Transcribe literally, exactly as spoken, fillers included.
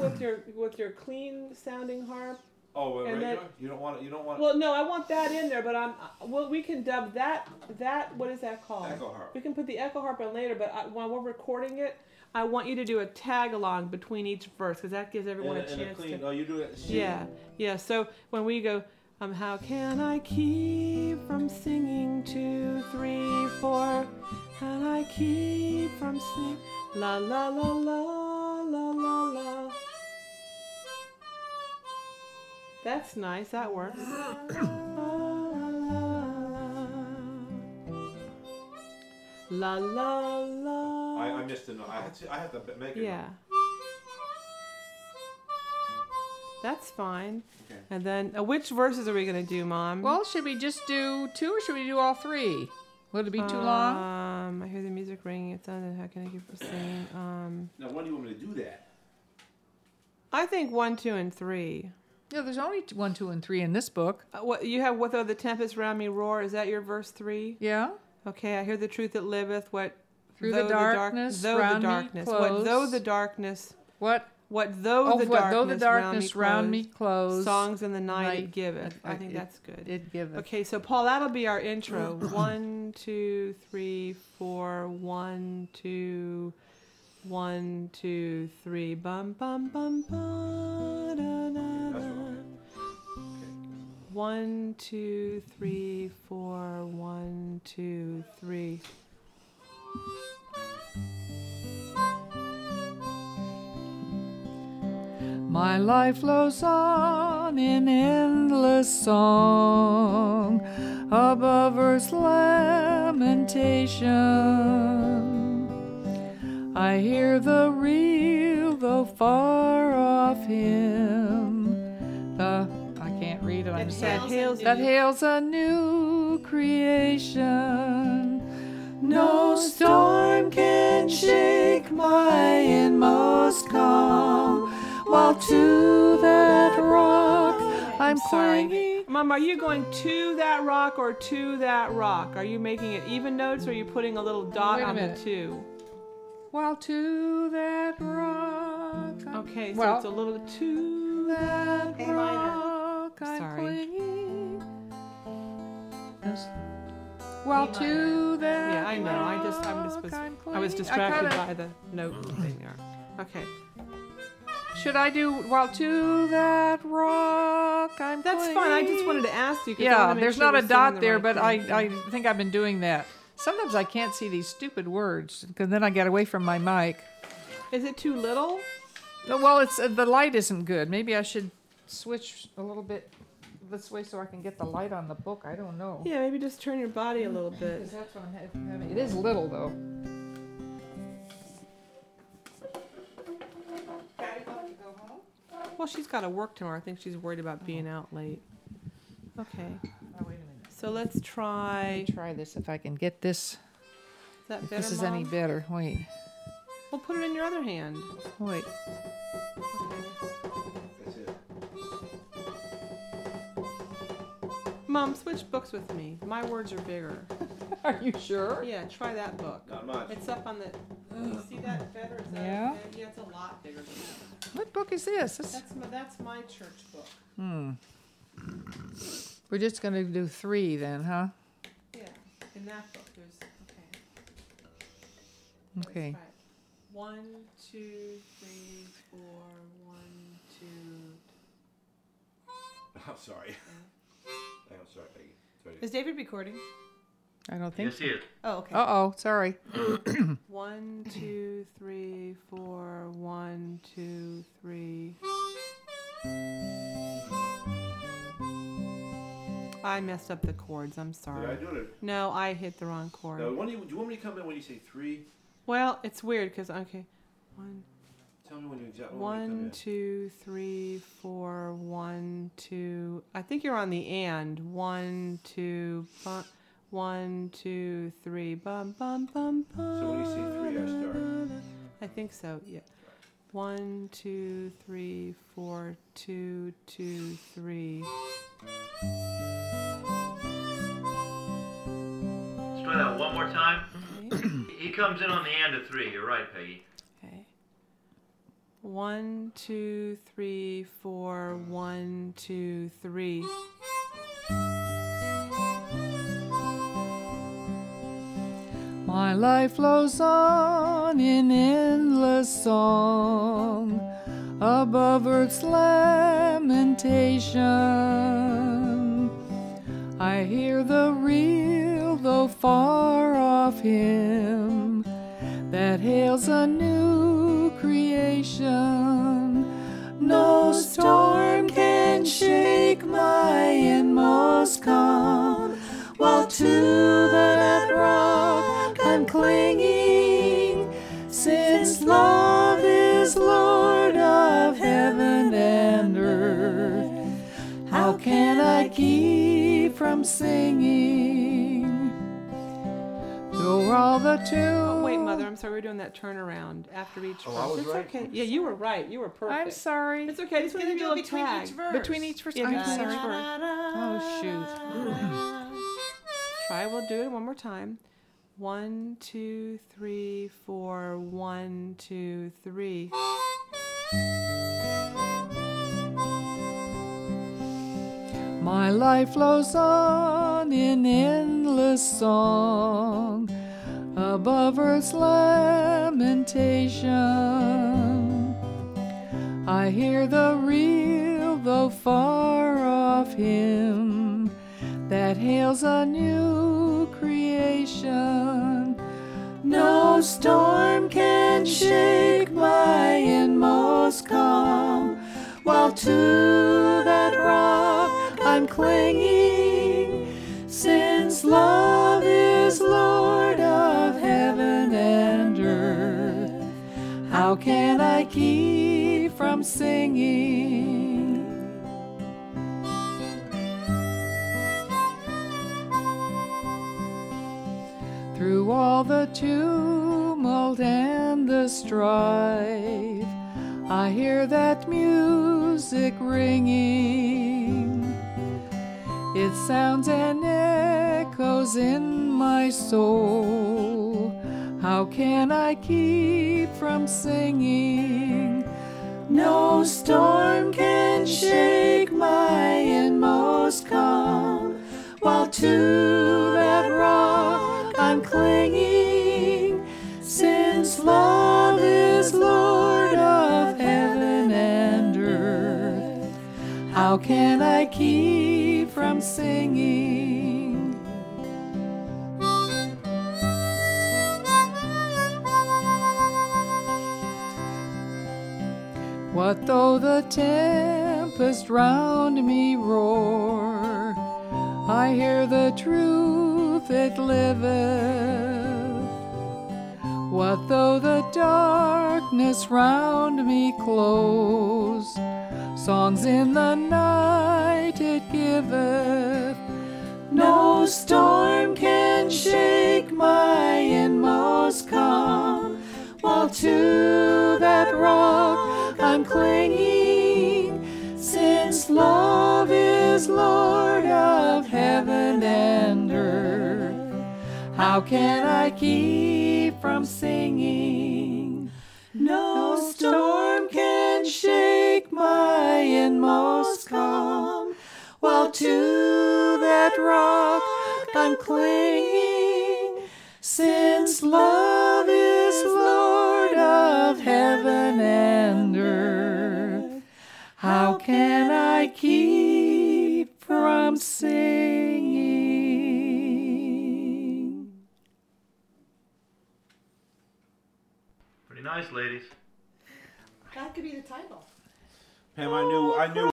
with your with your clean sounding harp. Oh, well, regular? Then, you don't want it. You don't want. Well, no, I want that in there, but I'm. Well, we can dub that. That what is that called? Echo harp. We can put the echo harp in later, but I, while we're recording it, I want you to do a tag along between each verse because that gives everyone and, a and chance a clean, to. Oh, you do it. Yeah, yeah. So when we go, um, how can I keep from singing two, three, four? How can I keep from singing la la la la la la la? That's nice. That works. La la la. I, I missed a note. I have to. I have to make it. Yeah. That's fine. Okay. And then, uh, which verses are we gonna do, Mom? Well, should we just do two, or should we do all three? Will it be too um, long? Um, I hear the music ringing. It's on. How can I keep from singing? Um, Now, when do you want me to do that? I think one, two, and three. Yeah, there's only t- one, two, and three in this book. Uh, what you have? What though the tempest round me roar? Is that your verse three? Yeah. Okay, I hear the truth that liveth. What Through though the darkness, the dark, though round the me darkness. close. What though the darkness? What? What though Oh, the what darkness, though the darkness round me close, close. songs in the night, night it giveth. I I- think it- that's good. It giveth. Okay, so Paul, that'll be our intro. One, two, three, four. One, two, one, two, three. Bum bum bum bum. Da, da, That's da. what okay. One, two, three, four. One, two, three. My life flows on in endless song above earth's lamentation. I hear the real, though far off hymn. The I can't read it. I'm It sad. hails That hails a new creation. No storm can shake my inmost calm, while to that rock I'm Sorry. clinging. Mom, are you going to that rock or to that rock? Are you making it even notes or are you putting a little dot Wait a on the minute. two? While to that rock. I'm- Okay, so well, it's a little to that A minor. rock. I'm Sorry. clinging. Yes. While to that Yeah, I know. I just, I'm just, was, rock I'm I was clinging. distracted kinda- by the note thing there. Okay, Should I do while to that rock I'm that's clinging? fine. I just wanted to ask you. 'cause I Yeah, wanna make there's sure not we're a singing dot the there, right but I, thing. I think I've been doing that. Sometimes I can't see these stupid words because then I get away from my mic. Is it too little? No, well, it's uh, the light isn't good. Maybe I should switch a little bit this way so I can get the light on the book. I don't know. Yeah, maybe just turn your body a little bit. Because that's what I'm having. It is little though. Well, she's got to work tomorrow. I think she's worried about being out late. Okay, Oh, wait a minute. so let's try. Try this if I can get this. Is that If better, this is Mom? any better. Wait. Well, put it in your other hand. Wait. That's it. Mom, switch books with me. My words are bigger. Are you sure? Yeah, try that book. Not much. It's up on the. You see that better? Is that Yeah. okay? Yeah, it's a lot bigger than that. What book is this? It's, That's my, that's my church book. hmm. We're just gonna do three then, huh? Yeah, in that book there's okay. Okay. Let's try it. One, two, three, four. One, two. I'm sorry. I'm sorry, Peggy. Sorry. Is David recording? I don't think. Yes, he is. Oh, okay. Uh oh. Sorry. One, two, three, four. One, two, three. I messed up the chords. I'm Did I sorry. do it? No, I hit the wrong chord. No, when do, you, do you want me to come in when you say three? Well, it's weird because okay. One, Tell me when you exactly when you come one, in. two, three, four. One, two. I think you're on the and. One, two, bum, one, two, three. Bum, bum, bum, bum. So when you say three, I start. I think so. Yeah. One, two, three, four. Two, two, three. Let's try that one more time. Okay. He comes in on the end of three. You're right, Peggy. Okay. One, two, three, four. One, two, three. My life flows on in endless song above earth's lamentation. I hear the real, though far off hymn that hails a new creation. No storm can shake my inmost calm, while to that rock I'm clinging, since love is Lord of heaven and earth. How can I keep from singing through all the two? Oh, wait, Mother, I'm sorry. We're doing that turnaround after each Oh, verse. I was it's right. okay. Yeah, you were right. You were perfect. I'm sorry. It's okay. I just want to do a little between tag. each verse. Between each verse, Yeah, I'm between sorry. each verse. Oh, shoot. Try. We'll do it one more time. One, two, three, four. One, two, three. My life flows on in endless song above earth's lamentation. I hear the real, though far off hymn that hails a new creation. No storm can shake my inmost calm, while to that rock I'm clinging, since love is Lord of heaven and earth. How can I keep from singing? Through all the tumult and the strife, I hear that music ringing. It sounds and echoes in my soul. How can I keep from singing? No storm can shake my inmost calm, while to that rock I'm clinging, since love is Lord of heaven and earth. How can I keep from singing? What though the tempest round me roar? I hear the truth, it liveth. What though the darkness round me close? Songs in the night it giveth. No storm can shake my inmost calm, while to that rock I'm clinging, since love is Lord of heaven and earth. How can I keep from singing? No storm can shake my inmost calm, while to that rock I'm clinging, since love is Lord of heaven and earth. How can I keep from singing? Pretty nice, ladies. That could be the title. Pam, I knew, I knew